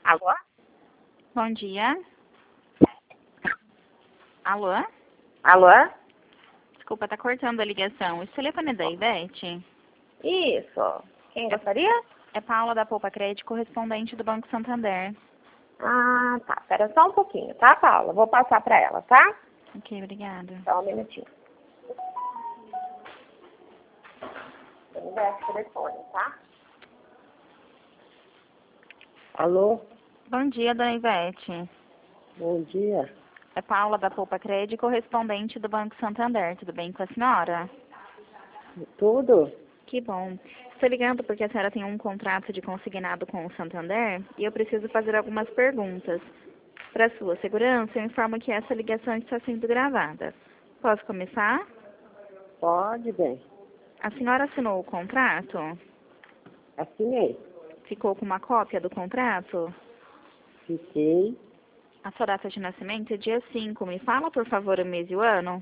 Alô? Bom dia. Alô? Alô? Desculpa, tá cortando a ligação. Esse telefone é da Ivete? Isso. Quem gostaria? É Paula da Poupa Crédito, correspondente do Banco Santander. Ah, tá. Espera só um pouquinho, tá, Paula? Vou passar pra ela, tá? Ok, obrigada. Só um minutinho. Eu desce o telefone, tá? Alô? Bom dia, dona Ivete. Bom dia. É Paula da Poupa Crédito, correspondente do Banco Santander. Tudo bem com a senhora? Tudo? Que bom. Estou ligando porque a senhora tem um contrato de consignado com o Santander e eu preciso fazer algumas perguntas. Para sua segurança, eu informo que essa ligação está sendo gravada. Posso começar? Pode, bem. A senhora assinou o contrato? Assinei. Ficou com uma cópia do contrato? Fiquei. A sua data de nascimento é dia 5. Me fala, por favor, o mês e o ano?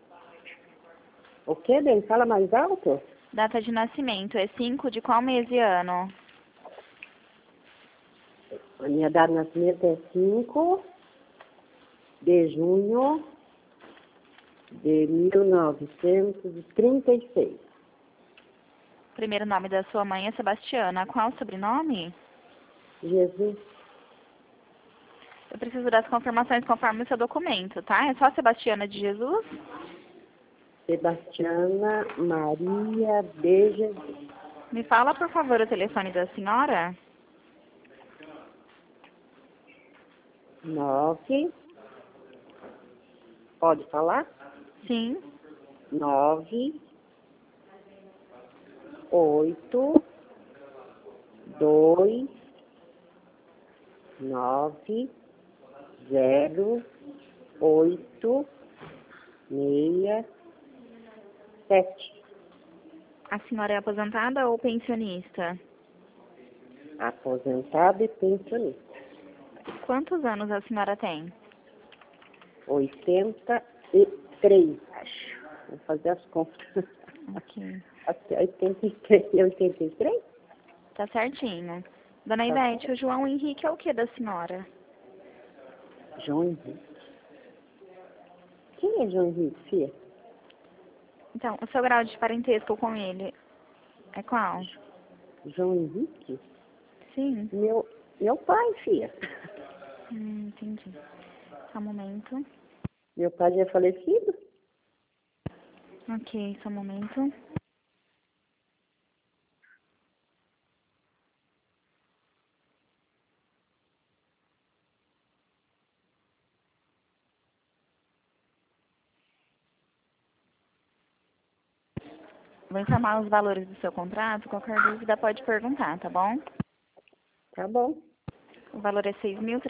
O quê, bem? Fala mais alto? Data de nascimento é 5 de qual mês e ano? A minha data de nascimento é 5 de junho de 1936. O primeiro nome da sua mãe é Sebastiana. Qual o sobrenome? Jesus. Eu preciso das confirmações conforme o seu documento, tá? É só Sebastiana de Jesus? Sebastiana Maria de Jesus. Me fala, por favor, o telefone da senhora? 9. Pode falar? Sim. 9, 8, 2, 9, 0, 8, 6, 7. A senhora é aposentada ou pensionista? Aposentada e pensionista. Quantos anos a senhora tem? 83, acho. Vou fazer as contas. Ok. Até 83. 83? Tá certinho. Dona Tá Ivete, o João Henrique é o que da senhora? João Henrique. Quem é João Henrique, filha? Então, o seu grau de parentesco com ele é qual? João Henrique? Sim. Meu pai, filha. Entendi. Só um momento. Meu pai já é falecido? Ok, só um momento. Vou informar os valores do seu contrato. Qualquer dúvida pode perguntar, tá bom? Tá bom. O valor é R$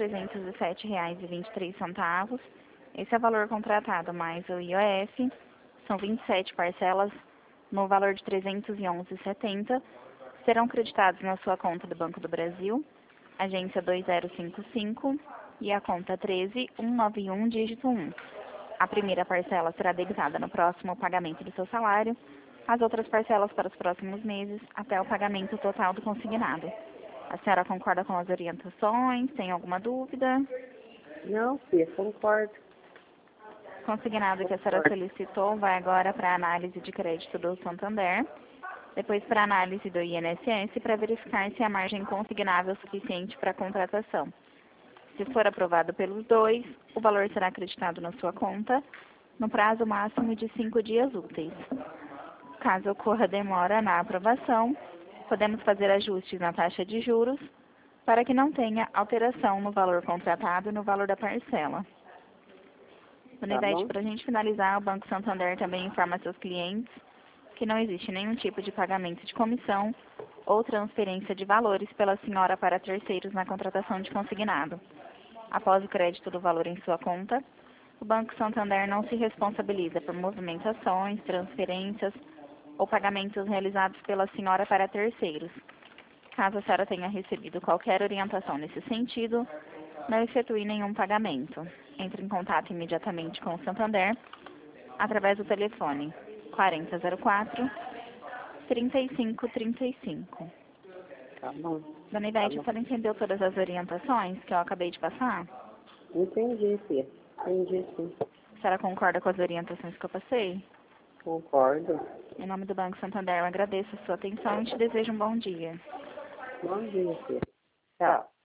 6.307,23. Esse é o valor contratado mais o IOF. São 27 parcelas no valor de R$ 311,70. Serão creditados na sua conta do Banco do Brasil, agência 2055 e a conta 13191, dígito 1. A primeira parcela será debitada no próximo pagamento do seu salário, as outras parcelas para os próximos meses, até o pagamento total do consignado. A senhora concorda com as orientações? Tem alguma dúvida? Não, filha, concordo. Consignado que a senhora solicitou vai agora para a análise de crédito do Santander, depois para a análise do INSS para verificar se a margem consignável é suficiente para a contratação. Se for aprovado pelos dois, o valor será acreditado na sua conta no prazo máximo de 5 dias úteis. Caso ocorra demora na aprovação, podemos fazer ajustes na taxa de juros para que não tenha alteração no valor contratado e no valor da parcela. Dona Tá Ivete, bom? para a gente finalizar, o Banco Santander também informa seus clientes que não existe nenhum tipo de pagamento de comissão ou transferência de valores pela senhora para terceiros na contratação de consignado. Após o crédito do valor em sua conta, o Banco Santander não se responsabiliza por movimentações, transferências ou pagamentos realizados pela senhora para terceiros. Caso a senhora tenha recebido qualquer orientação nesse sentido, não efetue nenhum pagamento. Entre em contato imediatamente com o Santander através do telefone 4004-3535. Tá bom. Dona Ivete, Tá bom. a senhora entendeu todas as orientações que eu acabei de passar? Entendi, filha. Entendi, sim. A senhora concorda com as orientações que eu passei? Concordo. Em nome do Banco Santander, eu agradeço a sua atenção e te desejo um bom dia. Bom dia, filha. Tchau.